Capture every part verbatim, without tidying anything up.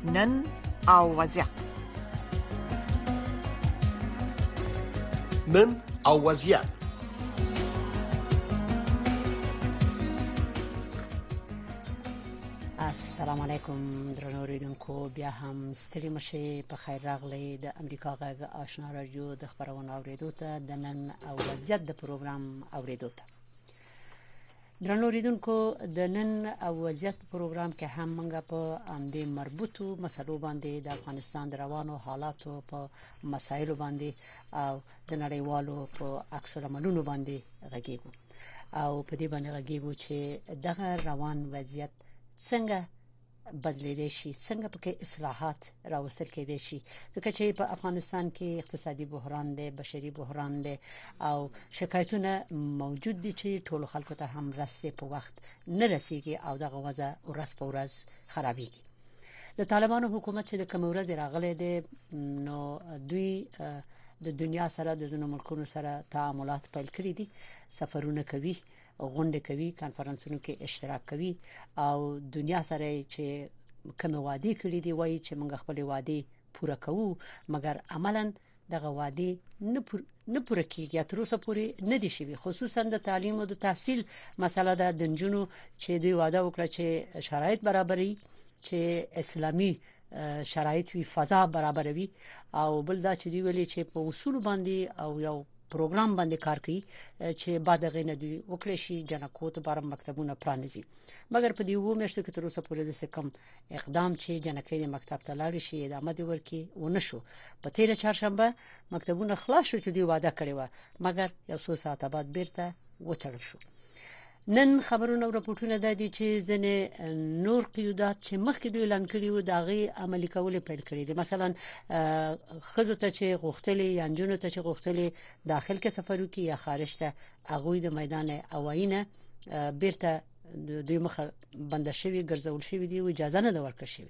نن او وضعیت. نن او وضعیت. السلام علیکم درنو اوریدونکو، بیا هم ستړي مشه، په خیر راغلی د امریکا غږ آشنا رادیو د خبرونو اوریدو ته، د نن او وضعیت د پروګرام اوریدو ته. درنو اوریدونکو، د نن او وضعیت پروګرام کې هم موږ په امدې مربوطو مسلو باندې د افغانستان د روانو حالاتو په مسایلو باندې او د نړیوالو په عکس العملونو باندې غږیږو او په دې باندې غږیږو چې دغه روان وضعیت څنګه بدلیدي شي، څنګه پکې اصلاحات راوستل کېدي شي، ځکه چې په افغانستان کې اقتصادي بحران دی، بشري بحران دی او شکایتونه موجود دي چې ټول خلکو ته هم رسې په وخت نه رسیږي او دغه وضع ورځ په ورځ خرابېږي. د طالبانو حکومت چې د کوم ورځ راغلی دی، نو دوی د دنیا سره د ځینو ملکونو سره تعاملات پیل کړي دي، سفرونه کوي، غونډې کوي، کانفرنسونو کې اشتراک کوي او دنیا سره چې کوم وعده کړی دی وایي چې موږ خپل وعده پوره کوو، مګر عملاً دغه وعده نه پوره نه پوره کیږي، تر اوسه پورې نه دي شوي. خصوصا د تعلیم او د تحصیل مسله ده، د نجونو چې دوی وعده وکړه چې شرایط برابري، چې اسلامي شرایط وي، فضا برابروي، او بل دا چې دوی ویلي چې په اصول باندې او یو پروګرام باندې کار کوي چې بعد غینه دوی وکړي شي جنکو ته بار مکتبونه پرانیزي. مګر په دې وو مېشته کې تر اوسه پورې د سکم اقدام چې جنکې مکتب ته لاړ شي ادامه دی ورکی ونه شو. په تیر چهارشنبه مکتبونه خلاص شو چې دوی وعده کړی و، مګر یو څو ساعت بعد بیرته وتړل شو. نن خبرونه او راپورټونه د دې چې ځنې نور قیودات چې مخکې دوی اعلان کړي وو داغي عملي کول پیل کړي دي. مثلا خزو ته چې غوښتلې یا جنونو ته چې غوښتلې داخل کې سفر وکړي یا خارج ته، هغه د میدان اواینه بیرته دوی مخه بند شوی ګرځول شوی دی او اجازه نه ورکړل شوی.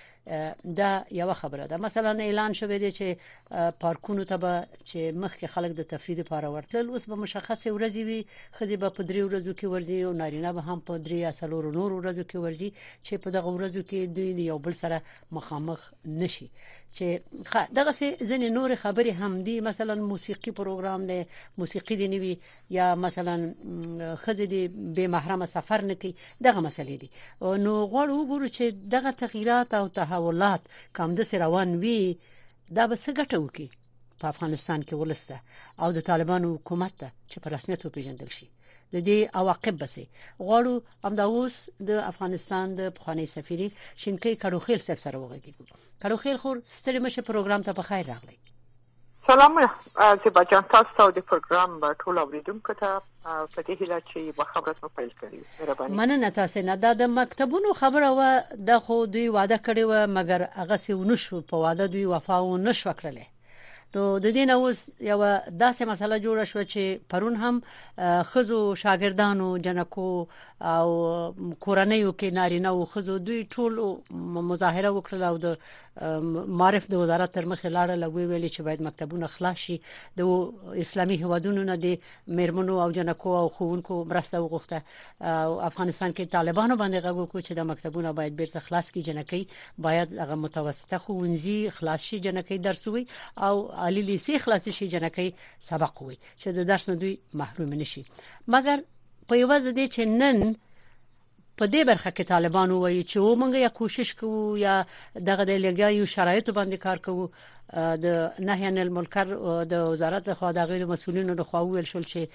دا یو خبره ده. مثلا اعلان شوی دی چې پارکونو ته به چې مخکې خلک د تفریح لپاره ورتل، اوس به مشخصه ورځې وي، خځې به په درې ورځو کې ورځي او نارینه به هم په درې یا څلور نور ورځو کې ورځي چې په دغه ورځو کې دوی یو بل سره مخامخ نشي. چې دغه ځینې نور خبرې هم دي، مثلا موسیقي پروګرام دی، موسیقي دی نوي، یا مثلا خځې دی به محرم سفر نه کوي، دغه مسلې دي. نو غواړو وګورو چې دغه تغییرات او تحولات کوم د روان وي دا به څه ګټه وکړي په افغانستان کې ولسته او د طالبانو حکومت ته چې په رسمیت وپیژندل شي. د دې عواقب بسې غواړو همدا اوس د افغانستان د پخوانی سفیر شینکي کړوخیل صاحب سره وغږیږو. کړوخیل خور ستړي مشه پروګرام ته په خیر راغلی. سلام زیبا جان، تاسو د پروګرام ټول اوریدونکو ته په دې هیله چې خبرونه مو پیل کړي. مهرباني. مننه تاسو نه. دا د مکتبونو خبره و، د خو دوی وعده کړی و مګر هغه څه ونشو، په وعده دوی وفا و نشو کړله. نو د دې نه اوس یو داسې مسله جوړه شو چې پرون هم خزو شاګردانو جنکو او کورنیو کې نارینه او خزو دوی ټول مظاهره وکړه او د معرف د وزارت تر مخې لاړل او ویلي چې باید مکتبونه خلاص شي. د اسلامي هیوادونو نه د میرمنو او جنکو او خوونکو مرسته وغوښته او افغانستان کې طالبانو باندې غږ وکړ چې د مکتبونه باید بیرته خلاص کړي، جنکې باید هغه متوسطه ښوونځي خلاص شي، جنکې درس وي او عالی لیسې خلاص شي، جنکې سبق وي چې د درس نه دوی محروم نشي. مګر په یوه ځدې چې نن په دې برخه کې طالبانو وایي چې موږ یا کوشش کوو یا دغه د لګیاو شرایطو باندې کار کوو. د نهي عن المنکر د وزارت خو د غیر مسؤلینو د خو ویل شول چې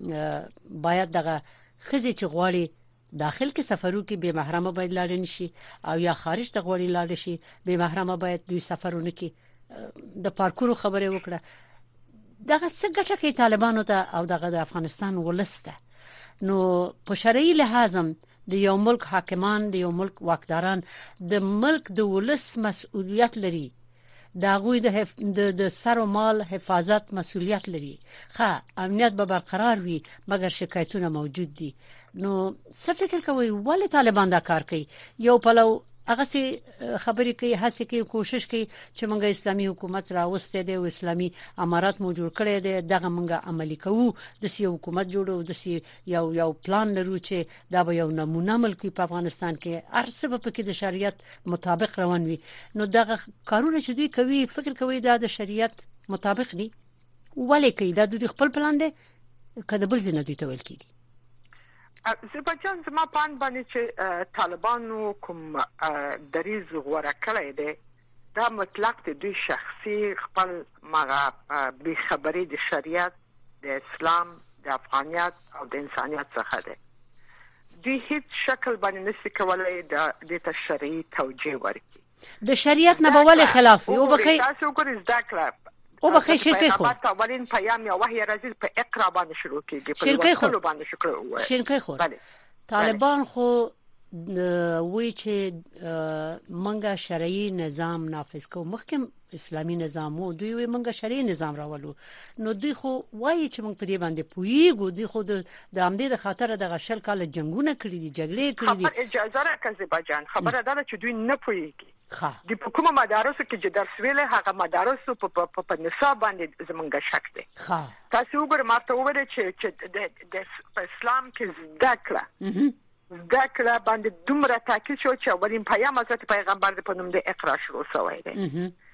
باید دغه خزي چې غواړي داخل کې سفرو کې به محرمه باید لاړ نشي او یا خارج ته غواړي لاړ شي به محرمه باید دوی سفرونه کې. د پارکونو خبره وکړه. دغه څه ګټه کوي طالبانو ته او دغه د افغانستان ولسته. نو په شرعي لحاظ د یو ملک حاکمان، د یو ملک واکداران د ملک د ولس مسؤلیت لري، دا غوی د حف... د سر او مال حفاظت مسؤلیت لري. ښه امنیت به برقرار وي مګر شکایتونه موجود دي. نو څه فکر کوي ولې طالبان دا کار کوي؟ یو پلو هغه سي خبرې کوي هڅه کوي کوشش کوي چې موږ اسلامي حکومت راوستي دی او اسلامي امارات مو جوړ کړی دی دغه موږ عملي کوو د سی حکومت جوړو د سی یو یو پلان لرو چې دا به یو نمونه ملک په افغانستان کې هر څه په کې د شریعت مطابق روان وي نو دغه کارونه چې دوی کوي فکر کوي دا د شریعت مطابق دي ولې کوي دا دوی خپل پلان دی کله بل ځنه دوی ته ویل کیږي زبجان زما پان باندې چې طالبانو کوم دریز غوړه کړی دی دا مطلق د دوی شخصي خپل مغه به خبري د شریعت د اسلام د افغانیت او د انسانیت څخه دی دوی هیڅ شکل باندې نشي کولای د تشریعي توجیه ورکړي د شریعت نه بوله خلاف او بخي تاسو ګورئ ذکر او بخي شرکې خو اولین پیام یا وحی راځي په اقرا باندې شروع کیږي په لوستلو باندې شکر شرکې خو طالبان خو وی چې منګه شرعي نظام نافذ کو مخکم اسلامي نظام او دوی وی منګه شرعي نظام راولو نو دوی خو وایي چې موږ په دې باندې پویګو دوی خو د امدې د خاطر د غشل کال جنگونه کړی دي جګړې کړې دي خبر اجازه راکړه بجان خبره ده چې دوی نه پویږي د حکومت مدارسو کې چې درس ویلې هغه مدارسو په په نصاب باندې زمونږ شک دي تاسو وګورئ ماته وګورئ چې د اسلام کې ذکر ذکر باندې دومره تاکید شو چې اولین پیام حضرت پیغمبر په نوم د اقرا شروع شوی دی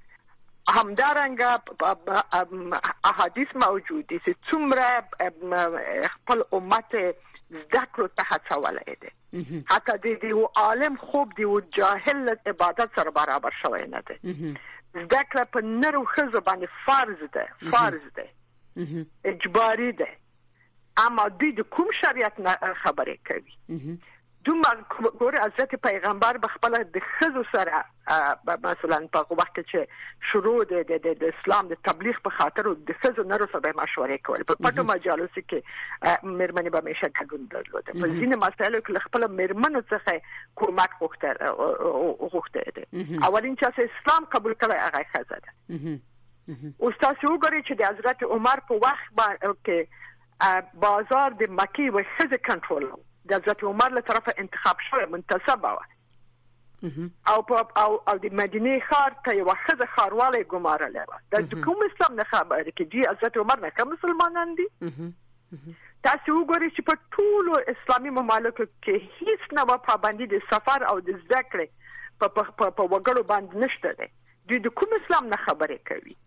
همدارنګه احادیث موجود دي چې څومره خپل امت ذکر ته هڅولای دي حتی د دې عالم خوب دی او جاهل عبادت سره برابر شوی نه دی ذکر په نرو خزو باندې فرض ده فرض ده اجباري ده اما د کوم شریعت خبرې کوي دومره ګوره حضرت پیغمبر بخپل د خزو سره مثلا په وخت چې شروع د اسلام د تبلیغ په خاطر د خزو نرو سره مشورې کول په پټو مجالسو کې مېرمنې به همیشه ګډون درلوده په ځینې مسایلو کې خپل مېرمنو څخه کومک وغوښته وغوښته دي اولین چې اسلام قبول کړی هغه خزه ده او تاسو وګورئ چې د حضرت عمر په وخت باندې بازار د مکی و خزه کنټرول د حضرت عمر له طرفه انتخاب شوی منتسبه و او او او د مدینه ښار ته یو خزه ښارواله ګمارله و د کوم اسلام نه خبره کې دی حضرت عمر نه کوم مسلمانان دي تاسو وګورئ چې په ټولو اسلامي ممالکو کې هیڅ نه پابندي د سفر او د ذکر په په وګړو باندې نشته دی دوی د کوم اسلام نه خبره کوي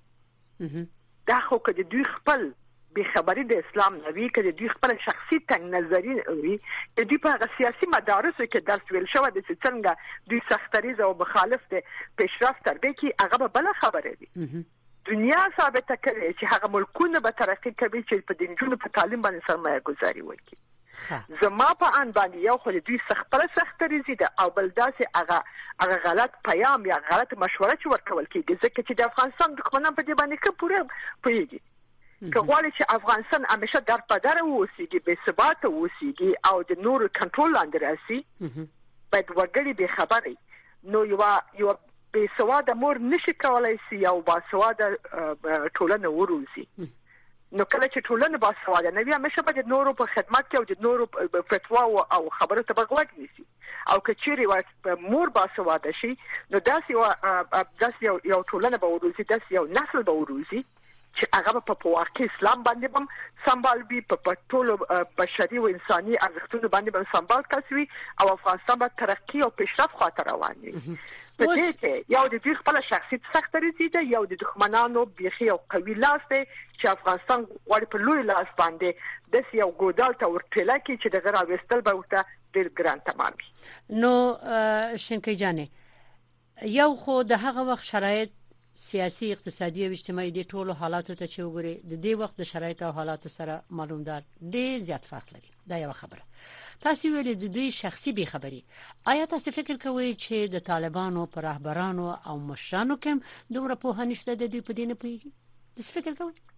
دا خو کې دوی خپل به خبري د اسلام نوی کې دوی خپل شخصي تنګ نظری وي چې دوی په سیاسي مدارسو کې درس ویل شو د څنګه دوی سختریزه او مخالف دي پیشرفت تربیه کې هغه بل خبره دي دنیا ثابته کړي چې هغه ملکونه به ترقی کوي چې په دینونو په تعلیم باندې سرمایه گذاري وکړي زما په ان باندې یو خو دوی خپل سختریزه ده او بل داسې هغه هغه غلط پیام یا غلط مشوره چې ورکول کیږي ځکه چې د افغانستان دښمنان په دې باندې کپوره پويږي که غواړي چې افغانستان همیشه در په در اوسېږي به ثبات اوسېږي او د نور کنټرول لاندې راشي باید وګړي به خبري نو یو یو به سواده مور نشي کولای شي او با سواده ټولنه وروزي نو کله چې ټولنه با سواده نه وي همیشه به د نورو په خدمت کې او د نورو فتوا او خبرو ته بغوږ نیسي او کچېری مور با سواده شي نو داسې داسې یو ټولنه به وروزي داسې یو نسل به وروزي چې هغه په واقع اسلام باندې هم سمبال وي په ټولو بشري او انساني ارزښتونو باندې هم سمبال کسوي او افغانستان به ترقی او پیشرفت خاطر روان وي په دې کې یو د خپل شخصیت سختري دي یو د دښمنانو بيخي او قوي لاس دی چې افغانستان غواړي په لوی لاس باندې د یو ګودال ته ورټلا کې چې دغه راوستل به وته ډیر ګران تمامي نو شینکي جانې یو خو د هغه وخت شرایط سیاسي اقتصادي او اجتماعي د ټولو حالاتو ته چې وګوري د دې وخت د شرایط او حالاتو سره معلومدار ډیر زیات فرق لري دا یو خبره تاسو ویلې د دوی شخصي به خبري آیا تاسو فکر کوئ چې د طالبانو پر رهبرانو او مشرانو کې دومره په هنشته د دوی په دینه پیږي تاسو فکر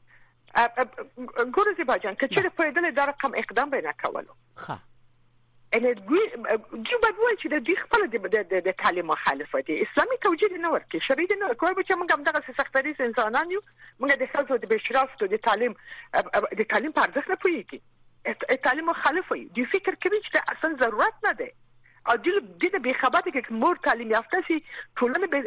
کوئ ګورځي باجان کچې په دې د رقم اقدام به نه کولو ښه ان جو بدوي چې د دې خپل د تعلیم مخالفه دي اسلامي توجیه نه ورکي شریعت نه کوي چې موږ هم دغه سختري انسانان یو موږ د خلکو د بشرافت او د تعلیم د تعلیم په ارزښت نه پوهیږي تعلیم مخالفه دي فکر کوي چې اصلا ضرورت نه ده او د دې به خبرته کې مور تعلیم یافته سي ټولنه په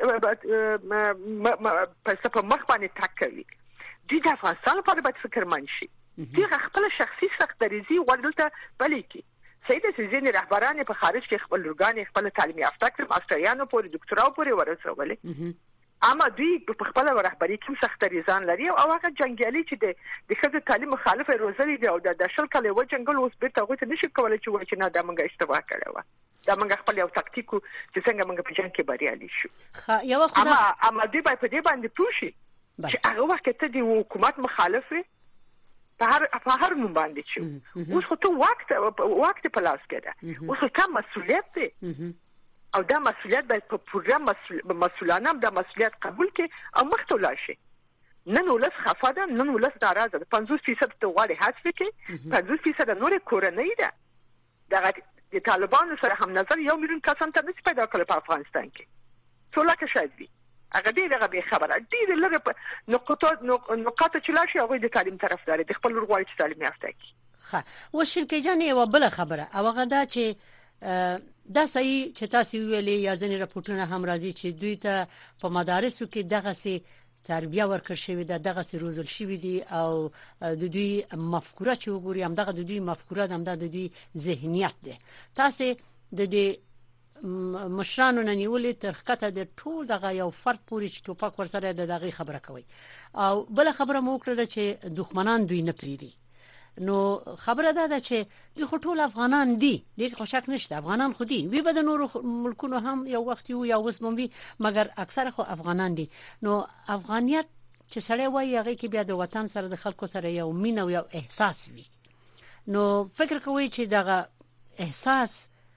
په مخ باندې تکوي د افغانستان لپاره باید فکر منشي د خپل شخصي سختريزي ورته بلې کې سیده سيزن رهبران په خارج کې خپل لورګان خپل تعلیم یافته کړ ماستریانو پورې ډاکټرا پورې ورسولې اما دوی په خپل رهبری کې سختريزان لري او هغه جنگیالي چې د خځو تعلیم مخالفه روزلي دی او د شل کله و جنگل اوس بیرته غوته نشي کولای چې وایي چې نه دا موږ اشتباه کړو دا موږ خپل یو تاکتیکو چې څنګه موږ په جنگ کې بریالي شو یو وخت اما اما دوی په دې باندې پوښي چې هغه وخت ته د حکومت مخالفه په هر په هر نوم باندې چې اوس خو ته وخت وخت په لاس کې ده اوس ته مسؤلیت دی او دا مسؤلیت باید په پوره مسؤلانه دا مسؤلیت قبول کړي او مخته لاړ شي نن ولس خفه ده نن ولس ناراضه ده پنځوس فیصد ته غواړي هڅه وکړي پنځوس فیصد نور کورنۍ ده دا د طالبانو سره هم نظر یو میلیون کسان ته نشي پیدا کول په افغانستان کې څو لکه شاید وي هغه دې دغه به خبره دې لږه نقطه نقطه چې لاشي هغه د تعلیم طرفدار دي خپل ورغواړي چې تعلیم یافته کی ښه و شرکې جان یو بل خبره او هغه دا چې دا صحیح چې تاسو ویلې یا ځنې راپورټونه هم راځي چې دوی ته په مدارسو کې دغه سي تربیه ورکړ شوې ده دغه سي روزل شوې دي او د دوی مفکوره چې وګوري هم دغه د دوی مفکوره هم د دوی ذهنیت ده تاسو د دې مشرانو نه نیولې تر خطه د ټول دغه یو فرد پوري چې ټوپک ورسره د دغه خبره کوي او بل خبره مو کړل چې دښمنان دوی نه پریدي نو خبره ده چې دوی ټول افغانان دي دغه خوشک نشته افغانان خو دي وی بده نور ملکونو هم یو وخت یو یا اوس مې مګر اکثره خو افغانان دي نو افغانیت چې سړی وایي هغه کې بیا د وطن سره د خلکو سره یو مینه او یو احساس وي نو فکر کوي چې دغه احساس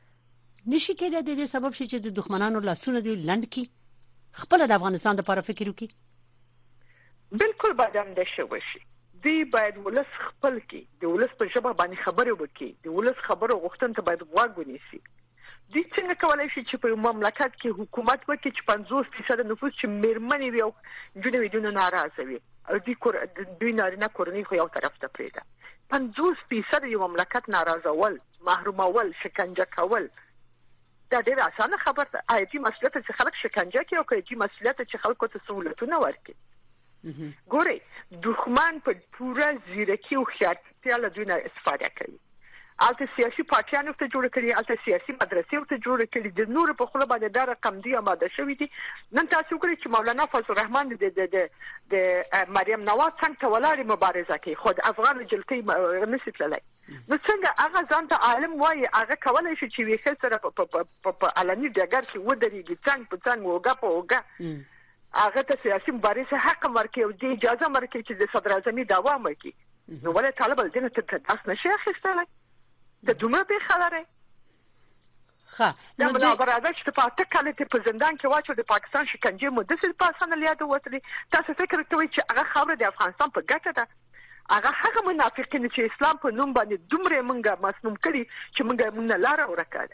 نشي کېدای د دې سبب شي چې د دښمنانو لاسونه دی لند کی خپل د افغانستان لپاره فکر وکړي بالکل بادام د شوي شي دی باید ولس خپل کی د ولس په ژبه باندې خبرې وکړي د ولس خبرو غوښتنه ته باید غوږ ونیسي د څنګه کولای شي چې په مملکت کې حکومت وکړي چې پنځوس فیصد نفوس چې میرمنې وي او جنوي دونه ناراضه وي او د کور دوی نارینه کورنۍ خو یو طرف ته پریده پنځوس فیصد یو مملکت ناراضه ول محرومول شکنجه کول دا ډېر اسانه خبره ده ایتي مسؤلیت چې خلک شکنجه کوي او کوي مسؤلیت چې خلکو ته سہولتونه ورکړي ګوري دښمن په پوره زیرکی او خیارتیا له دوی نه استفاده کوي الته سیاسي پارټیانو ته جوړ کړي الته سیاسي مدرسې ته جوړ کړي د نور په خله باندې دا رقم دی اماده شوی دي نن تاسو ګورئ چې مولانا فضل الرحمن د د د مریم نواز څنګه ولاري مبارزه کوي خود افغان جلتي نشي تللی نو څنګه هغه ځان ته عالم وایي هغه کولای شي چې ویښه سره په علني ډګر کې ودرېږي څنګه په څنګه وګه په وګه هغه ته سیاسي مبارزه حق مرکه او د اجازه مرکه چې د صدر اعظمي دوام وکړي نو ولې طالب الدین ته تاسو نشي اخیستلای د دومره به خبره ښه نو د برابر چې په تکاله ته په زندان کې واچو د پاکستان شکنجه مو د څه په اسانه لیاده وتري تاسو فکر کوئ چې هغه خبره د افغانستان په ګټه ده هغه هغه منافقین چې اسلام په نوم باندې دومره منګه مسنوم کړي چې منګه مونږ لاره ورکاله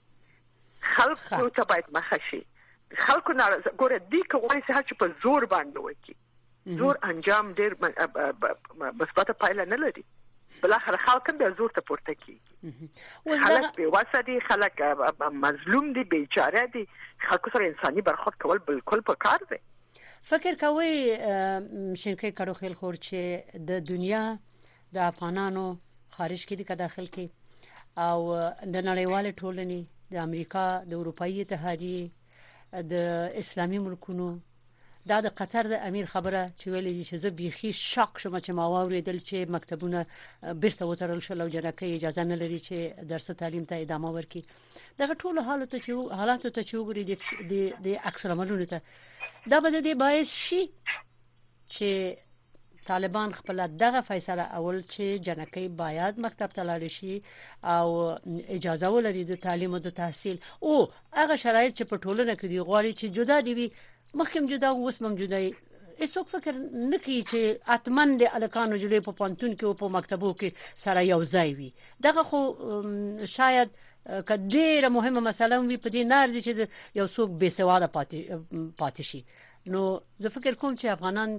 خلکو ته باید مخشي خلکو ناراضه ګوره دې کوي چې په زور باندې وکی زور انجام ډیر مثبت پایله نه لري بل اخر خلک به زور ته پورته کیږي خلک به وسدي خلک مظلوم دي بیچاره دي خلکو سره انساني برخورد کول بالکل په کار دی فکر کوي شینکې کړو خل خور چې د دنیا د افغانانو خارج کې د داخل کې او د نړیوال ټولنې د امریکا د اروپאי اتحادیه د اسلامي ملکونو دا د قطر د امیر خبره چې ویلي چې زه بيخي شاک شوم چې ما واوریدل چې مکتبونه بیرته وترل شول او جنکه اجازه نه لري چې درس تعلیم ته ادامه ورکړي دغه ټول حالت چې حالات ته چې وګوري د د اکثر عملونو ته دا به د باعث شي چې طالبان خپل دغه فیصله اول چې جنکه باید مکتب ته لاړ شي او اجازه ولري د تعلیم او د تحصیل او هغه شرایط چې په ټولنه کې دی غواړي چې جدا دي مخکم جدا اوس مم جدا هیڅوک فکر نه کوي چې اتمن د الکانو جلې په پانتون کې او په مکتبو کې سره یو ځای وي دغه خو شاید کډیره مهمه مسله وي په دې نارځي چې یو څوک بې سواده پاتې پاتې شي نو زه فکر کوم چې افغانان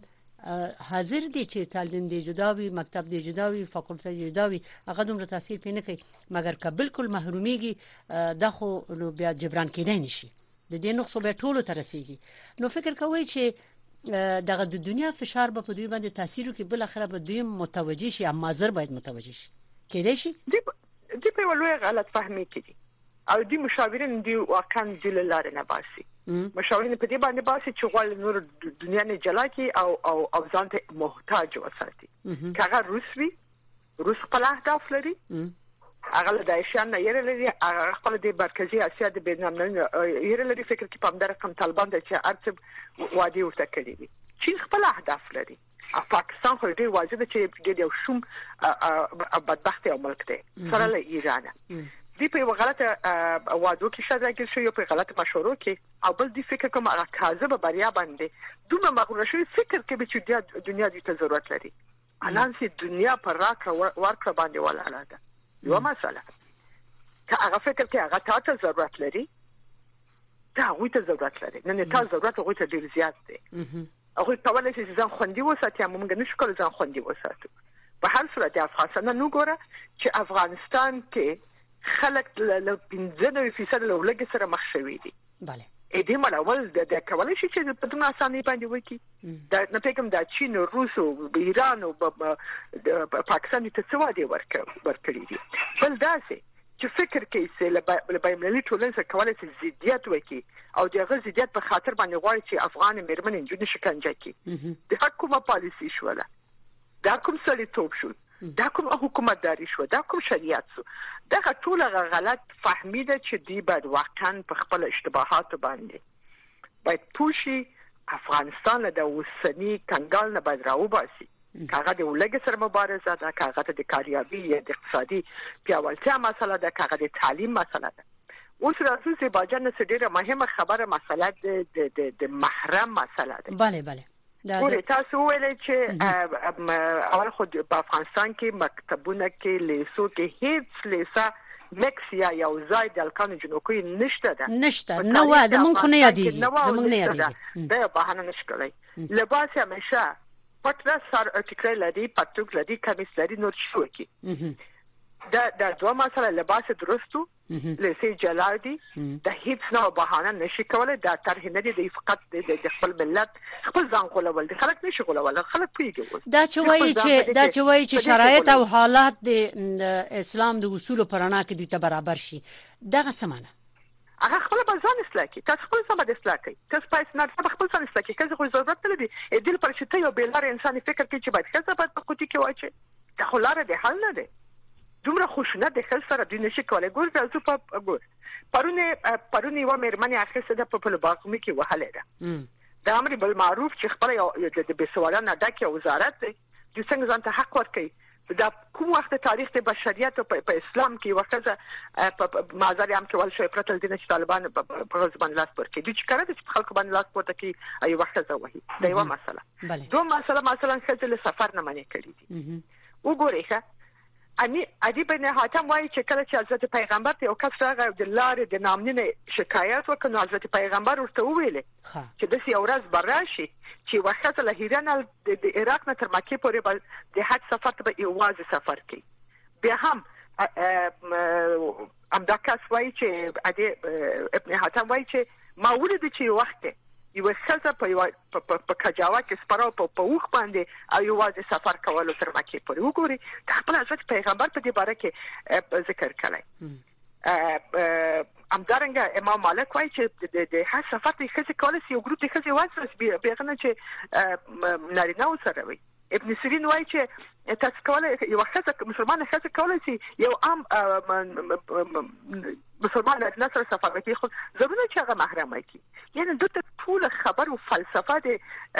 حاضر دي چې تعلیم دی جدا وي، مکتب دی جدا وي، فاکولټه دی جدا وي، هغه دومره تاثیر پې نه کوي، مګر که بالکل محرومیږي دا خو نو بیا جبران کېدای نشي، د دې نقص به ټولو ته رسیږي. نو فکر کوئ چې دغه د دنیا فشار به په دوی باندې تاثیر وکړي، بل اخره به دوی متوجه شي، اما زر باید متوجه شي کېدای شي دی په ولوي غلط فهمي کړي او دی مشاورین دی واقعا د لاره نه باسي. مشاورین په دې باندې باسي چې غواړي نور دنیا نه جلا کی او او او ځان ته محتاج وساتي. کله روسوي روس خپل اهداف لري، هغه د داعشان نه یې لري، هغه خپل د مرکزی اسیا د بینالملل یې لري. فکر کې په همدغه کم طالبان د چې ارتب وادي ورته کړی دي چې خپل اهداف لري. پاکستان خو ډیر واضح ده چې د یو شوم بدبخت او ملک دی سره له ایران. دی په غلطه وادو کې شاده شي او په غلطه مشورو کې او بل دی فکر کوم هغه کاذب بریا باندې دومره مغرور شوی فکر کې چې دنیا دې ته ضرورت لري. الان سي دنیا پر راکړه ورکړه باندې ولاړه ده. یو مسله که هغه فکر کې هغه ته ضرورت لري، دا هغه ته ضرورت لري، نه نه ته ضرورت هغه ته ډیر زیات دی. هغه کولای شي ځان خوندي وساتي، موږ نشو کولای ځان خوندي وساتو. په هر صورت افغانستان نو ګوره چې افغانستان کې خلک له پنځه نوي فیصد له لږ سره مخ شوي دي. bale ا دې ملول د کولای شي چې په دومره اسانۍ باندې وکی دا نه پېکم د چین او روس او ایران او پاکستان ته څه وادي ورکړي ورکړي دي. بل داسې چې فکر کوي چې له بینالمللي ټولنې سره کولای شي زیات وکړي او دغه زیات په خاطر باندې غواړي چې افغان مېرمنې جون شکنجه کړي. د حکومت پالیسی شوله، دا کوم سړیتوب شو، دا کوم حکومتداري شو، دا کوم شریعت شو. دا ټول غلط فهمي ده چې دی باید واقعا په خپل اشتباهات باندې باید پوښي افغانستان د وسنی کنګال نه باید راوباسي. کاغه د ولګ سره مبارزه ده، کاغه د کاریابي یا د اقتصادي پیاوړتیا مسله ده، کاغه د تعلیم مسله ده. اوس راځو چې باجن څه ډیره مهمه خبره مسله ده د د محرم مسله ده. bale bale ګورې تاسو ویل چې اول خو په افغانستان کې مکتبونه کې لیسو کې هیڅ لیسا مکس یا یو ځای د الکانو جنوکي نشته ده نشته نو زمون خو نه یادېږي زمون نه یادېږي دا بهانه نشکلای. لباس همیشه پټه سر ټیکرای لري، پټوک لري، کمیس لري، نور شو کی دا دا دوه مسله لباس درستو لسی جلادي د هیڅ نو بهانه نشي کولای. دا طرح نه دي فقط د خپل ملت خپل ځان غولول دي، خلک نشي غولول، خلک پیږي. دا چې وایي چې دا چې وایي چې شرایط او حالات د اسلام د اصول پرانا کې د برابر شي، دا څه هغه خپل ځان اصلاح کی، تاسو خپل ځان اصلاح کی، تاسو پایس نه خپل ځان اصلاح کی، کله خو ضرورت لري دل پر چې ته یو بیلار انسان فکر کوي چې باید څه باید په کوټی کې واچي. دا خو لاره ده، حل نه ده. دومره خوشنه د خل سره د نشي کولای. ګور تاسو په ګور پرونه پرونه و مېرمنې اخر څه د په باغ کې وهله ده. د امر بالمعروف چې خپل د بسوالانه ډکه وزارت د څنګه ځان ته حق ورکړي. دا کوم وخت تاریخ د بشریت په اسلام کې وخته په مازاري هم کې ول شوی پرتل دي چې طالبان په ځبان لاس پر کې دي چې کړه چې خلک باندې لاس پورته کې ایو وخت زوهي. دا یو مسله. دوه مسله مثلا چې له سفر نه منې کړی دي. وګورئ ښه اني ادي بن حاتم وايي چې کله چې حضرت پیغمبر ته یو کس راغی د لارې د نامنې شکایت وکړ، حضرت پیغمبر ورته وویل چې د سی اورز براشي چې وخت له ایران د عراق نه تر مکه پورې د حج سفر ته یوازې سفر کوي. بیا هم امدا کس وايي چې ادي ابن حاتم وايي چې ما ولید چې وخت یو څه په په کجاوا کې سپارو په پوخ باندې ایو واځي سفر کول تر مکه پورې. وګوري خپل حضرت پیغمبر په دې باره کې ذکر کړی. امدارنګه امام مالک وايي چې د هر سفر ته خزي کول سي یو ګروپ ته خزي واسه بیغه نه چې نارینه سره وي. ابن سیرین وايي چې تاسو کولای یو وخت مسلمان خزي کولای سي یو عام مسلمان نه سره سفر کوي، خو ضروري چې هغه محرم وي. یعنی دغه ټول خبر او فلسفه د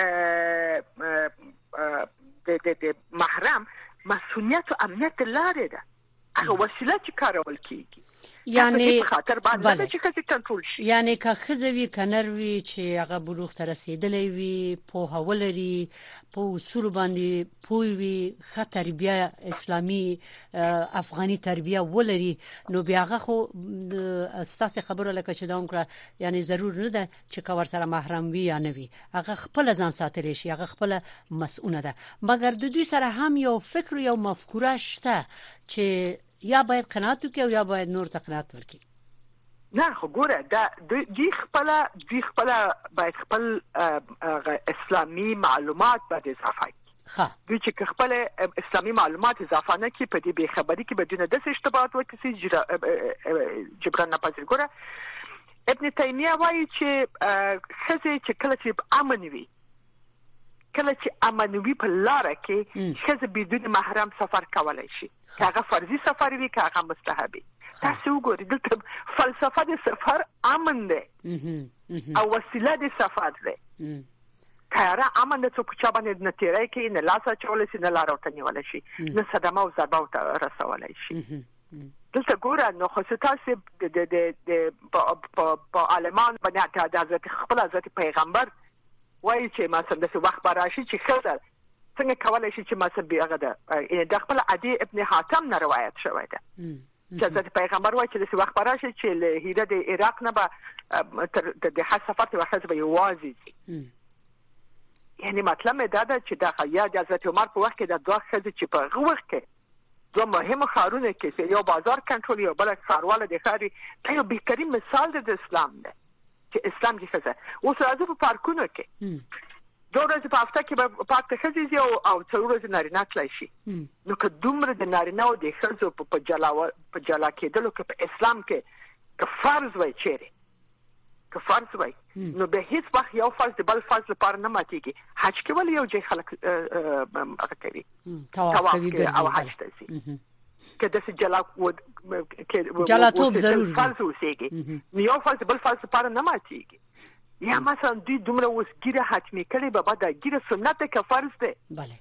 د د محرم مسؤلیت او امنیت لاره ده. هغه وسیله چې کارول کیږي یعنی خاطر باندې چې خزي کنټرول شي. یعنی که خزوی کنروي چې هغه بلوغ ته رسیدلې وي په حوالري په اصول باندې پوي وي خ تربیه اسلامي افغاني تربیه ولري نو بیا هغه خو استاسه خبره لکه چې دا وکړه یعنی ضرور نه ده چې کور سره محرم وي یا نه وي هغه خپل ځان ساتلی شي هغه خپل مسؤونه ده مګر د دوی سره هم یو فکر یو مفکوره شته چې یا باید قناعت وکړي یا باید نور تقنات ورکړي. نه خو ګوره دا د خپل د خپل باید خپل اسلامي معلومات باندې اضافه کړي. ها دوی چې خپل اسلامي معلومات اضافه نه کړي په دې به خبري کې بدون د اشتباهات وکړي جبران نه پاتې. ګوره ابن تیمیه وایي چې خزه چې کله چې امن وي کله چې امنوي په لار کې خزه بدون محرم سفر کولای شي کاغه فرضي سفر وي کاغه مستحبي. تاسو وګورئ دلته فلسفه د سفر امن ده او وسیله د سفر ده. کاره امن د څه په چا باندې نتیری کې نه لاسه چول شي نه لار او تنیول شي نه صدمه او ضربه او رسولای شي. دلته ګوره نو خو تاسو د د د په عالمان باندې د حضرت خپل حضرت پیغمبر وایي چې مثلا د وخت براشي چې خزر څنګه کولای شي چې مثلا بیاغه ده د خپل عدي ابن حاتم نه روایت شوی ده چې حضرت پیغمبر وایي چې د وخت براشي چې له هیره د عراق نه به د حج سفر ته وخت به یوازې یعنی مطلب دا ده چې د یا د حضرت عمر په وخت کې د دوه خزې چې په هغه وخت کې دوه مهمه خارونه کې یو بازار کنټرول یو بل خارواله د خاري ته یو بهترین مثال د اسلام ده چې اسلام کې خزه اوس راځي په پارکونو کې دوه ورځې په هفته کې به پاک ته خزې او او څلور ورځې نارینه تلای شي. نو که دومره د نارینه او د ښځو په جلا په جلا کېدلو کې په اسلام کې که فرض وای چیرې که فرض وای نو به هیڅ وخت یو فرض د بل فرض لپاره نه ماتېږي. حج کې ولې یو ځای خلک هغه کوي طواف کوي او حج ته ځي که د جلا کې جلا توب ضروري فرض وسیږي نو یو فرض بل فرض لپاره نه ماتېږي. یا مثلا دوی دومره اوس ګیره حتمی کړي به بعد ګیره سنت که فرض ده. بله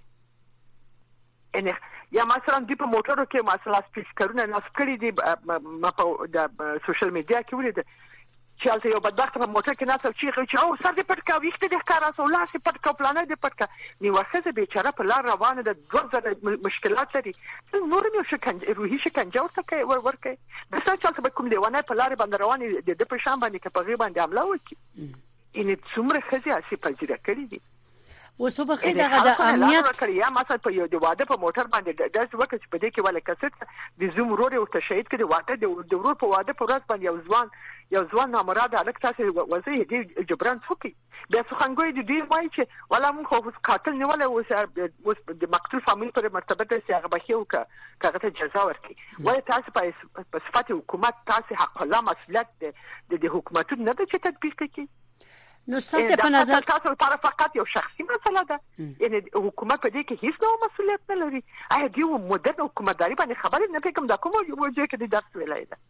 ان یا مثلا دوی په موټرو کې مثلا سپیکرونه نصب کړي دي په د سوشل میډیا کې ولید چې البته یو بدبخت په موټر کې ناڅو چې او سر دې پټ کا ویخته دې ښکارا سو لاس دې پټ کا پلانې دې پټ کا نیوخه دې بیچاره په لار روانه ده دوه ځله مشکلات لري نور مې شکنجه روحي شکنجه ورته کوي ور ور کوي د څه چا به کوم دیوانه په لار باندې روانه دي د په شام باندې کې په غي باندې عمله وکړي ان څومره خزي اسی پذیره کړی دي. اوس په خې دغه د امنیت کړی یا مثلا په یو د واده په موټر باندې داس وکړي چې په دې کې ولې کسټ د زوم ورور او تشهید کړي واده د ورور په واده په ورځ باندې یو ځوان یو ځوان نامراد الک تاسو وځي دې جبران څوکي بیا څنګه دې دوی وایي چې ولا موږ خو قاتل نیول او اوس د مقتول فامیل پر مرتبه ته هغه بخیو کا هغه ته جزا ورکړي وایي تاسو په صفات حکومت تاسو حق الله مسؤلیت د حکومت نه د تطبیق کوي. نو ستاسو په نظر تاسو لپاره فقط یو شخصي مسله ده یعنی حکومت په دې کې هیڅ نوع مسؤلیت نه لري. آیا دیو مدرن حکومتداري باندې خبرې نه پکم دا کوم یو ځای کې د درس ویلای ده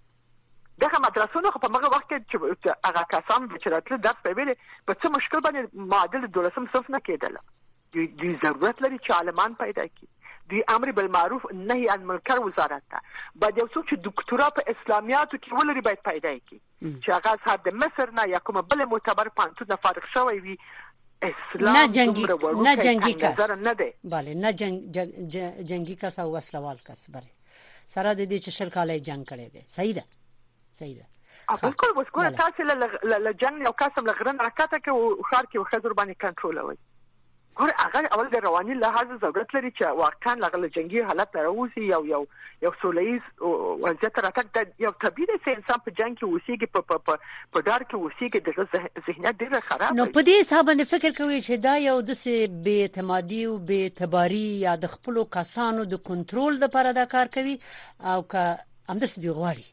دغه مدرسونو په هغه وخت کې چې هغه کسان چې راتل درس په ویلې په څه مشکل باندې معادل دولسم صف نه کېدل. دوی ضرورت لري چې عالمان پیدا کړي دی امر بالمعروف نهي عن المنکر وزارت ته بعد یو څوک چې دکتورا په اسلامیاتو کې ولري باید پیدا کړي چې هغه صاحب د مصر نه یا کوم بل معتبر پانتون فارغ شوی وي اسلام نه جنگي نه جنگي کس نه دی bale نه جنگ جنگي کس او وسلوال کس بره سره د دې چې شل کاله جنگ کړي دي. صحیح ده صحیح ده بالکل اوس ګوره تاسو له جنگ یو قسم لغرن راکاته کې او خار کې خزر باندې کنټرول وي ګور هغه اول د رواني لحاظ ضرورت لري چې واقعا لغله جنگي حالت راوځي یو یو یو سولېز وضعیت راټک د یو طبيعي سي انسان په جنگ کې وسیږي په په په ډار کې وسیږي د ذهنیت ډېر خراب نو په دې حساب باندې فکر کوي چې دا یو د سه بے اعتمادي او بے اعتباري یا د خپل کسانو د کنټرول لپاره دا کار کوي او که هم د سدي غواړي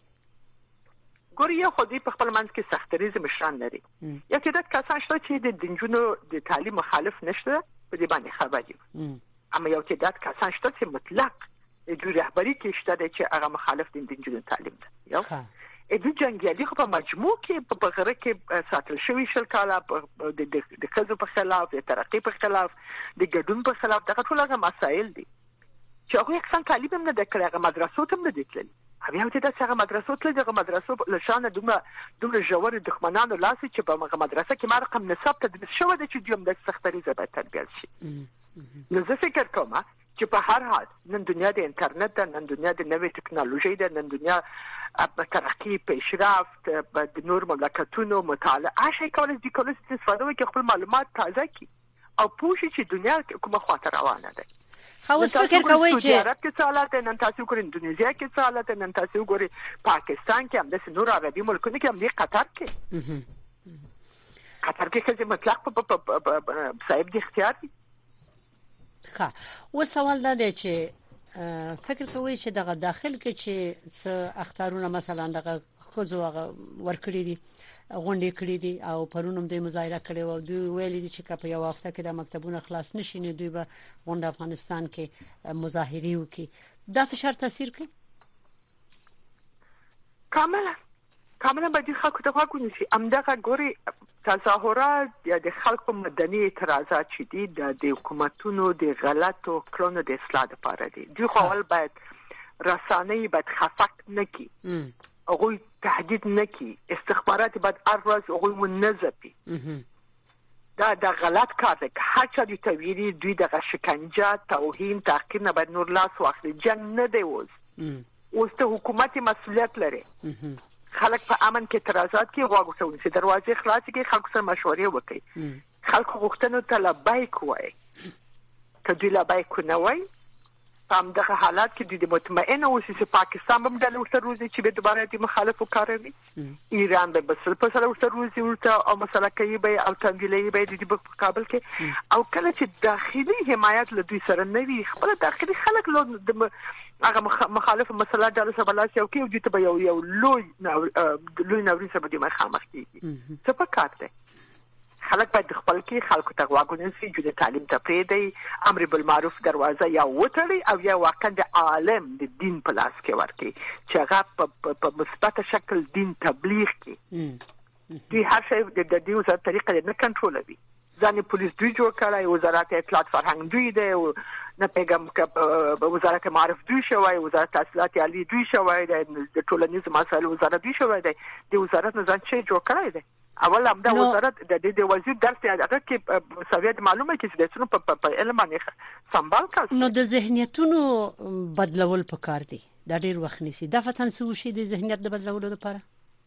ګوري یو خو دې په خپل منځ کې سختریز مشران لري یا چې د کسان شته چې د دنجونو د تعلیم مخالف نشته په دې باندې خبر دي اما یو چې د کسان شته چې مطلق د رهبری کې شته چې هغه مخالف دي د دنجونو تعلیم ده یو ا دې جنگیالي خو په مجموع کې په بغره کې ساتل شوی شل کاله د د خزو په خلاف د ترقی په خلاف د ګډون په خلاف دغه ټول هغه مسائل دي چې هغه څنګه تعلیم نه د کړه مدرسو ته نه دي تللی بیا ته د څنګه مدرسو ته دغه مدرسو لشانه دومره دومره جوړ دښمنانو لاسي چې په هغه مدرسه کې ما رقم نصاب تدریس شوی د چې دوم د سختري زبر تربیت شي. نو زه فکر کوم چې په هر حال نن دنیا د انټرنیټ ده، نن دنیا د نوې ټکنالوژي ده، نن دنیا په ترقی پیشرفت د نور مملکتونو مطالعه شي کولای دي کولای استفاده وکړي خپل معلومات تازه کړي او پوه شي چې دنیا کومه خاطر روانه ده. خو فکر کوي چې عرب کې څه حالات نن تاسو ګورئ، اندونیزیا کې څه حالات نن تاسو ګورئ، پاکستان کې هم د نور عربي ملکونو کې هم دی، قطر کې قطر کې څه مطلق په صاحب د اختیار دي. ښه، و سوال دا دی چې فکر کوي چې دغه داخل کې چې څه اختارونه مثلا دغه خوځو ورکړي دي غونډې کړې دي او پرونم د مظاهره کړي او دوی ویلي دي چې په یو هفته کې د مکتبونو خلاص نشي نه دوی به غونډه افغانستان کې مظاهره وکړي. دا فشار تاثیر کوي؟ کاملا کاملا به د خلکو ته غوږ ونیسي. همدغه ګوري تظاهرات یا د خلکو مدني اعتراضات چې دي د حکومتونو د غلطو کړنو د اصلاح لپاره دي. دوی خو اول باید رسانه‌ای باید خفق نکړي، هغوی تهدید نکړي، استخبارات باید هر ورځ هغوی منظفي. دا د غلط کار دی. هر چا دې ته ویلي دوی دغه شکنجه، توهین، تحقیر نه باید نور لاس واخلي. جنګ نه دی اوس. اوس ته حکومت مسؤلیت لري. خلک په امن کې اعتراضات کوي، غوږ ورته ونیسي، دروازې خلاصې کړي، خلکو سره مشورې وکړي، خلکو غوښتنو ته لبیک وایي. که دوی لبیک نه وایي په همدغه حالات کې دوی د مطمئنه اوسي چې پاکستان به هم ډله ورته روزي چې به دوباره د مخالف وکاروي، ایران به بسل په سره ورته روزي ورته او مسله کوي به او تنګیلي به د په مقابل کې. او کله چې داخلي حمایت له دوی سره نه وي، خپل داخلي خلک له هغه مخالف مسله ډله سره بلاسي او کې دوی ته یو یو لوی لوی نوري سره د مخامخ کیږي. څه په کار دی؟ خلک باید خپل کې خلکو ته غوږ ونیسي، چې د تعلیم ته پرېږدي، امر بالمعروف دروازه یا وتړي او یا واقعا د عالم د دین په لاس کې ورکړي چې هغه په مثبت شکل دین تبلیغ کړي. دوی هر شی د دې وزارت طریقه نه کنټرولوي. ځان پولیس دوی جوړ کړی، وزارت اطلاعات فرهنګ دوی دی، نه پیغام ک وزارت معارف دوی شوی، وزارت تحصیلات عالی دوی شوی دی، د ټولنیزو مسایلو وزارت دوی شوی دی. د وزارت نه ځان چې جوړ کړی دی. اول هم دا وزارت د دې د وزیر درس هغه کې سویت معلومه کې چې د څونو په علم باندې سمبال کړ. نو د ذهنیتونو بدلول پکار دي. دا ډیر وخت نیسي. د فتن سوشي د ذهنیت د بدلولو لپاره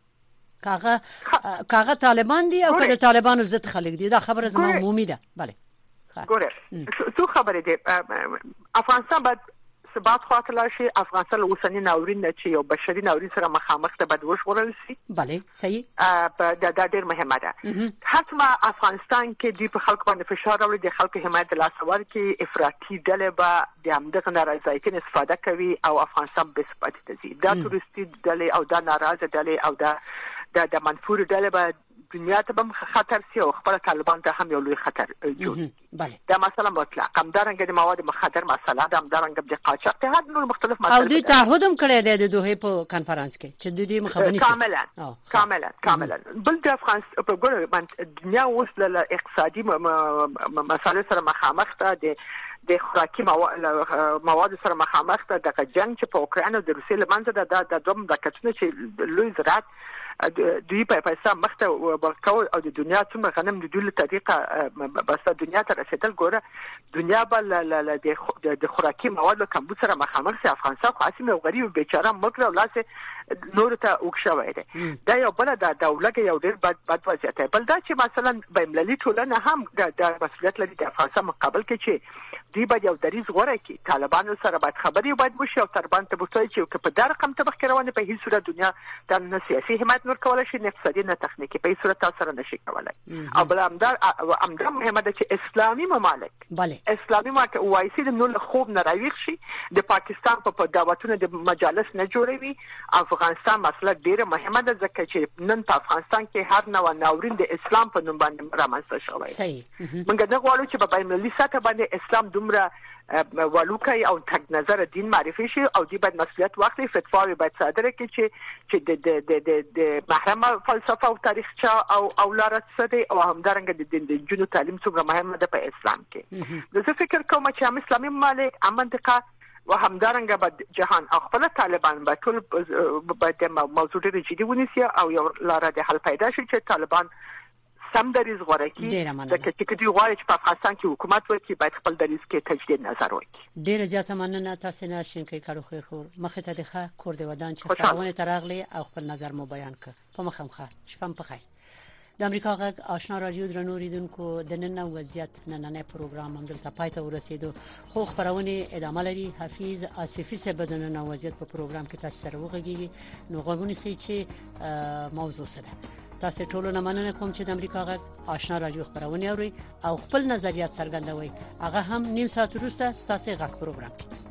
کاغه کاغه طالبان دي او کله طالبانو ضد خلک دي. دا خبره زموږ عمومي ده. bale ګوره څه خبره دي. افغانستان باید ثبات خاطر لاشي. افغانستان اوسنی ناورین چې یو بشري ناورین سره مخامخ ته بد وشورل شي. bale صحیح. دا د ډیر مهمه ده. حتما افغانستان کې دی په خلکو باندې فشار راوړي، د خلکو حمایت لاسوال کې افراطي ډلې به د همدغه نارضایتۍ استفاده کوي او افغانستان به ثبات ته ځي. دا تورستي ډلې او دا ناراضه ډلې او دا د منفور ډلې به دنیا ته هم خطر سي او خپل طالبان ته هم یو لوی خطر جوړ. دا مثلا مطلق هم دارنګ د مواد مخدر مسله ده، هم دارنګ د قاچاق ته هر نور مختلف مسائل. او دوی تعهد هم کړی دی د دوه په کانفرنس کې چې دوی مخابري کاملا کاملا کاملا بل د افغانستان په ګوره دنیا اوس له اقتصادي مسایلو سره مخامخ ده. د د خوراکي مواد سره مخامخ ده. د جنگ چې په اوکراین او د روسیې لمنځه ده، د دوه مملکتونو چې لوی زراعت دوی په پیسې مخته ورکول او د دنیا څومره غنم د دوی له طریقه بس دنیا ته رسیدل. ګوره دنیا بل د خوراکي مواد له کمبود سره مخامخ سي. افغانستان خو اسیم یو غریب بیچاره مګر او لاس نور ته وښوي دي. دا یو بل د دولت یو ډیر بد بد وضعیت دی. بل دا چې مثلا بین‌المللي ټولنه هم د مسؤلیت لري د افغانستان مقابل کې چې دوی باید یو دریز غوړه کړي. طالبانو سره باید خبرې باید وشي او طالبان ته وایي چې په دغه رقم طبق کې روانه په هیڅ صورت دنیا د نه سیاسي حمایت نور کولای شي، نه اقتصادي نه تخنیکی، په هیڅ صورت تاسو سره نشي کولای. او بل همدار همدار مهمه ده چې اسلامي ممالک bale اسلامي ممالک وایسي د نور خوب نه راويخ شي، د پاکستان په دعوتونو د مجالس نه جوړوي. افغانستان مسله ډیره مهمه ده ځکه چې نن په افغانستان کې هر نوع ناورین د اسلام په نوم باندې رامنځته شوی. صحیح. موږ نه غواړو چې په بین‌المللي سطح باندې اسلام دومره ولوکای او تک نظر دین معرفي شي او دی باید مسؤلیت واخلي. فتواوی باید صادره کړي چې چې د د د د محرمه فلسفه او تاریخچه او او لارښود سدي او همدارنګه د دین د جنو تعلیم څومره مهمه ده په اسلام کې. زه فکر کوم چې هم اسلامي ممالک هم منطقه و همدارنګه به جهان خپل طالبان به ټول به د موضوع ډېر جدي ونیسي او یو لاره د حل پیدا شي چې طالبان سم دریز غوړه کی د کټی غواړي چې په افغانستان کې حکومت وکړي باید خپل دریز کې تجدید نظر وکړي. ډیره زیاته مننه تاسو نه شینکې کارو خیر خور مخه ته د کور د ودان چې خبرونه ترغلي او خپل نظر مو بیان کړ په مخه مخه شپم په خیر. د امریکا غږ آشنا رادیو درنو ریدونکو د نن وضعیت نننې پروګرام هم دلته پای ته ورسېدو خو خبرونه ادامه لري. حفیظ آصفی سره بدننه وضعیت په پروګرام کې تاسو سره وغږیږي نو غوښنه سي چې موضوع سره تاسو ټول نه مننه کوم چې د امریکا غږ آشنا رادیو خبرونه اوري او خپل نظریات څرګندوي هغه هم نیم ساعت وروسته تاسو غږ پروګرام کې